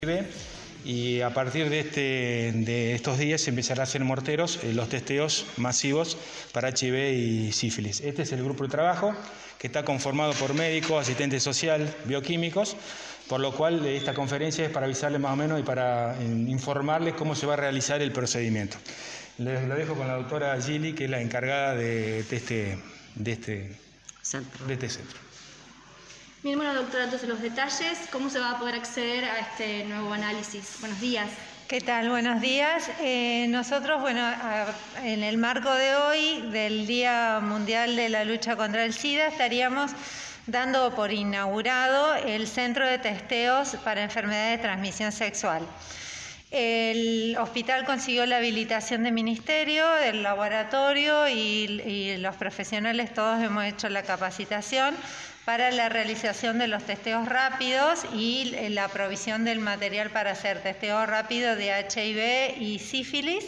Y a partir de estos días se empezará a hacer morteros los testeos masivos para HIV y sífilis. Este es el grupo de trabajo que está conformado por médicos, asistentes social, bioquímicos, por lo cual esta conferencia es para avisarles más o menos y para informarles cómo se va a realizar el procedimiento. Les lo dejo con la doctora Gili, que es la encargada de este centro. Bien, bueno, doctora, entonces los detalles, ¿cómo se va a poder acceder a este nuevo análisis? Buenos días. ¿Qué tal? Buenos días. Nosotros, en el marco de hoy, del Día Mundial de la Lucha contra el SIDA, estaríamos dando por inaugurado el Centro de Testeos para Enfermedades de Transmisión Sexual. El hospital consiguió la habilitación del ministerio, del laboratorio y los profesionales todos hemos hecho la capacitación para la realización de los testeos rápidos y la provisión del material para hacer testeo rápido de HIV y sífilis.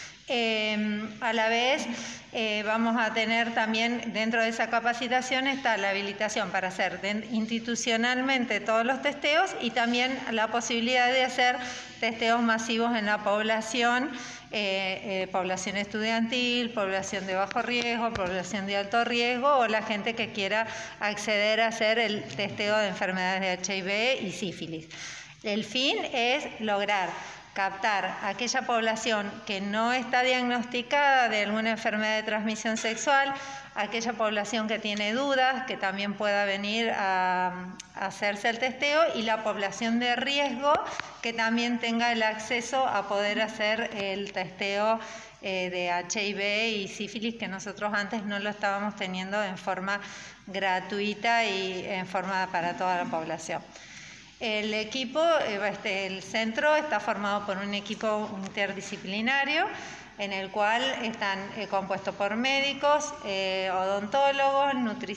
A la vez vamos a tener también dentro de esa capacitación está la habilitación para hacer institucionalmente todos los testeos y también la posibilidad de hacer testeos masivos en la población, población estudiantil, población de bajo riesgo, población de alto riesgo o la gente que quiera acceder a hacer el testeo de enfermedades de HIV y sífilis. El fin es lograr captar aquella población que no está diagnosticada de alguna enfermedad de transmisión sexual, aquella población que tiene dudas, que también pueda venir a hacerse el testeo, y la población de riesgo que también tenga el acceso a poder hacer el testeo de HIV y sífilis, que nosotros antes no lo estábamos teniendo en forma gratuita y en forma para toda la población. El equipo, el centro está formado por un equipo interdisciplinario en el cual están compuestos por médicos, odontólogos,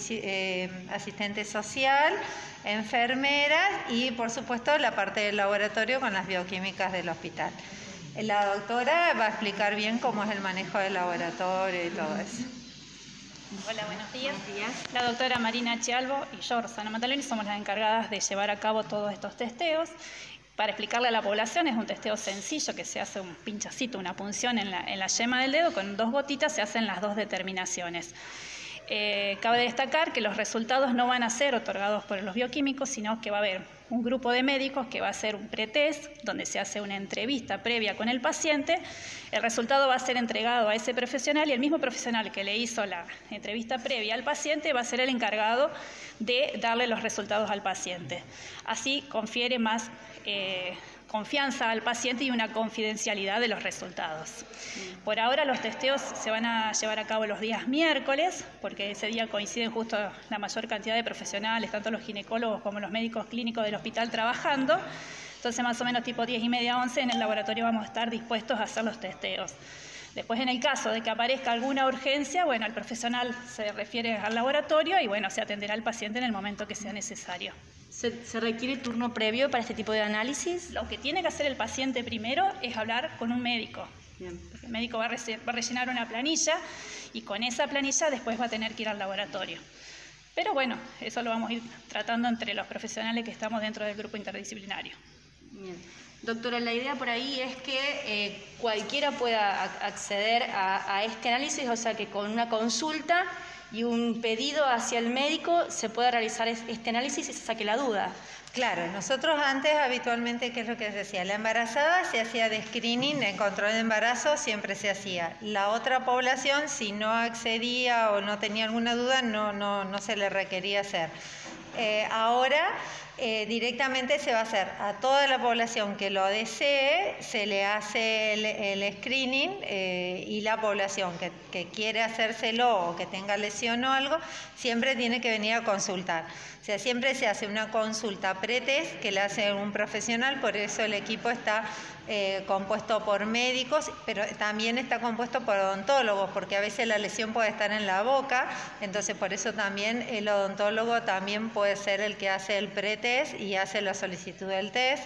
asistente social, enfermeras y por supuesto la parte del laboratorio con las bioquímicas del hospital. La doctora va a explicar bien cómo es el manejo del laboratorio y todo eso. Hola, buenos días. La doctora Marina Chialvo y yo, Rosana Mataloni, somos las encargadas de llevar a cabo todos estos testeos. Para explicarle a la población, es un testeo sencillo que se hace un pinchacito, una punción en la yema del dedo, con 2 gotitas se hacen las 2 determinaciones. Cabe destacar que los resultados no van a ser otorgados por los bioquímicos, sino que va a haber un grupo de médicos que va a hacer un pretest, donde se hace una entrevista previa con el paciente. El resultado va a ser entregado a ese profesional y el mismo profesional que le hizo la entrevista previa al paciente va a ser el encargado de darle los resultados al paciente. Así confiere más confianza al paciente y una confidencialidad de los resultados. Por ahora los testeos se van a llevar a cabo los días miércoles, porque ese día coinciden justo la mayor cantidad de profesionales, tanto los ginecólogos como los médicos clínicos del hospital trabajando. Entonces más o menos tipo 10:30, 11 en el laboratorio vamos a estar dispuestos a hacer los testeos. Después, en el caso de que aparezca alguna urgencia, el profesional se refiere al laboratorio y se atenderá al paciente en el momento que sea necesario. ¿Se requiere turno previo para este tipo de análisis? Lo que tiene que hacer el paciente primero es hablar con un médico. Bien. El médico va a rellenar una planilla y con esa planilla después va a tener que ir al laboratorio. Pero eso lo vamos a ir tratando entre los profesionales que estamos dentro del grupo interdisciplinario. Bien. Doctora, la idea por ahí es que cualquiera pueda acceder a este análisis, o sea que con una consulta y un pedido hacia el médico se pueda realizar este análisis y se saque la duda. Claro, nosotros antes habitualmente, ¿qué es lo que se decía? La embarazada se hacía de screening, en control de embarazo siempre se hacía. La otra población, si no accedía o no tenía alguna duda, no se le requería hacer. Ahora directamente se va a hacer a toda la población que lo desee, se le hace el screening y la población que quiere hacérselo o que tenga lesión o algo, siempre tiene que venir a consultar. O sea, siempre se hace una consulta pretest que le hace un profesional, por eso el equipo está compuesto por médicos, pero también está compuesto por odontólogos, porque a veces la lesión puede estar en la boca, entonces por eso también el odontólogo también puede ser el que hace el pretest y hace la solicitud del test.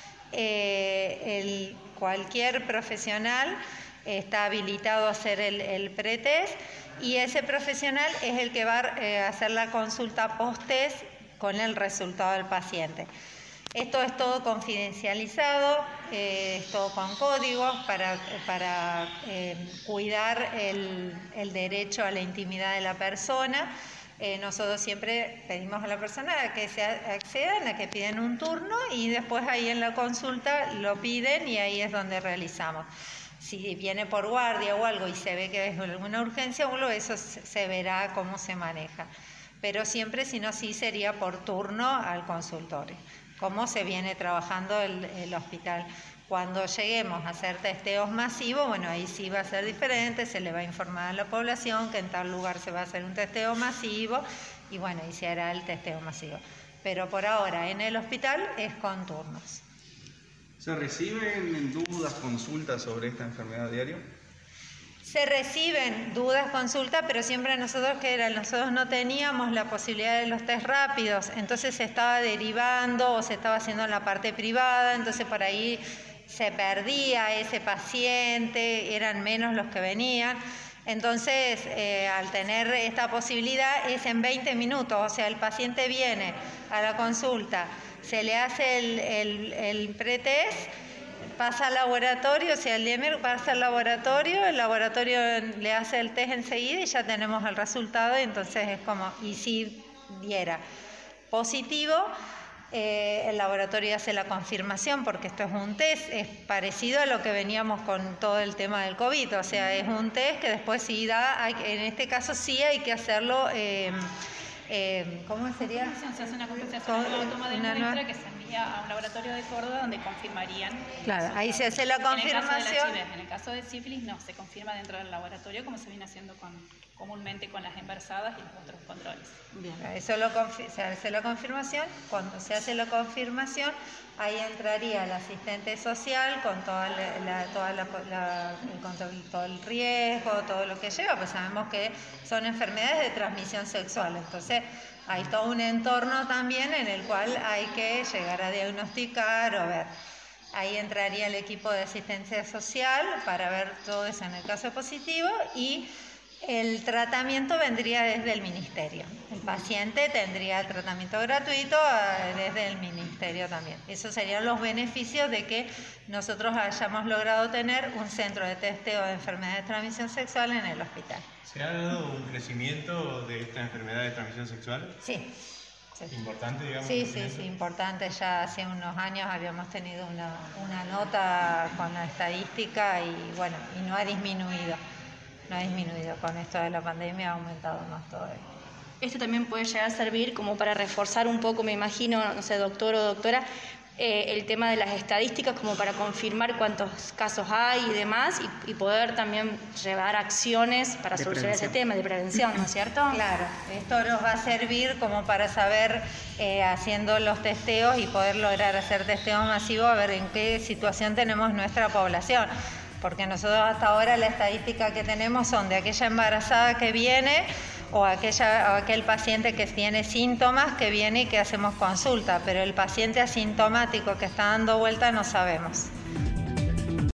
Cualquier profesional está habilitado a hacer el pretest y ese profesional es el que va a hacer la consulta post-test con el resultado del paciente. Esto es todo confidencializado, es todo con códigos para cuidar el derecho a la intimidad de la persona. Nosotros siempre pedimos a la persona a que se accedan, a que piden un turno y después ahí en la consulta lo piden y ahí es donde realizamos. Si viene por guardia o algo y se ve que es alguna urgencia, eso se verá cómo se maneja. Pero siempre, si no, sí sería por turno al consultorio, como se viene trabajando el hospital. Cuando lleguemos a hacer testeos masivos, bueno, ahí sí va a ser diferente, se le va a informar a la población que en tal lugar se va a hacer un testeo masivo y bueno, y se hará el testeo masivo. Pero por ahora en el hospital es con turnos. ¿Se reciben dudas, consultas sobre esta enfermedad a diario? Se reciben dudas, consultas, pero siempre nosotros no teníamos la posibilidad de los test rápidos, entonces se estaba derivando o se estaba haciendo en la parte privada, entonces por ahí se perdía ese paciente, eran menos los que venían. Entonces, al tener esta posibilidad es en 20 minutos, o sea, el paciente viene a la consulta, se le hace el pretest, pasa al laboratorio, o sea, el DIEMER pasa al laboratorio, el laboratorio le hace el test enseguida y ya tenemos el resultado, y entonces es como, y si diera positivo, el laboratorio hace la confirmación, porque esto es un test, es parecido a lo que veníamos con todo el tema del COVID, o sea, es un test que después sí da, en este caso sí hay que hacerlo, ¿cómo sería? Se hace una compensación de la toma de muestra que se envía a un laboratorio de Córdoba donde confirmarían. Claro, ahí se hace la confirmación. En el caso de sífilis no, se confirma dentro del laboratorio como se viene haciendo comúnmente con las embarazadas y los otros controles. Bien, eso se hace la confirmación. Cuando se hace la confirmación, ahí entraría el asistente social con todo el riesgo, todo lo que lleva, pues sabemos que son enfermedades de transmisión sexual, entonces hay todo un entorno también en el cual hay que llegar a diagnosticar o ver. Ahí entraría el equipo de asistencia social para ver todo eso en el caso positivo y el tratamiento vendría desde el ministerio. El paciente tendría el tratamiento gratuito desde el ministerio también. Esos serían los beneficios de que nosotros hayamos logrado tener un centro de testeo de enfermedades de transmisión sexual en el hospital. ¿Se ha dado un crecimiento de esta enfermedad de transmisión sexual? Sí. ¿Importante, digamos? Sí, importante. Ya hace unos años habíamos tenido una nota con la estadística y bueno, y no ha disminuido. No ha disminuido, con esto de la pandemia ha aumentado más todavía. Esto también puede llegar a servir como para reforzar un poco, me imagino, no sé, doctor o doctora, el tema de las estadísticas, como para confirmar cuántos casos hay y demás, y poder también llevar acciones para solucionar ese tema de prevención, ¿no es cierto? Claro, esto nos va a servir como para saber, haciendo los testeos y poder lograr hacer testeos masivos, a ver en qué situación tenemos nuestra población. Porque nosotros hasta ahora la estadística que tenemos son de aquella embarazada que viene o aquel paciente que tiene síntomas que viene y que hacemos consulta, pero el paciente asintomático que está dando vuelta no sabemos.